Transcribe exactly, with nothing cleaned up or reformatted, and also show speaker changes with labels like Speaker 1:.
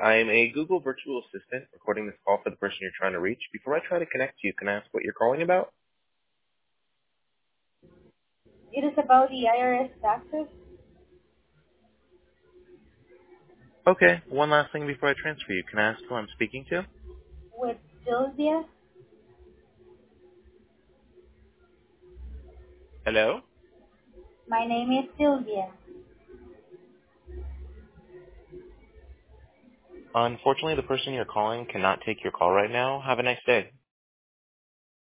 Speaker 1: I am a Google virtual assistant recording this call for the person you're trying to reach. Before I try to connect you, can I ask what you're calling about?
Speaker 2: It is about the I R S taxes.
Speaker 1: Okay, one last thing before I transfer you. Can I ask who I'm speaking to?
Speaker 2: With Sylvia.
Speaker 1: Hello?
Speaker 2: My name is Sylvia.
Speaker 1: Unfortunately, the person you're calling cannot take your call right now. Have a nice day.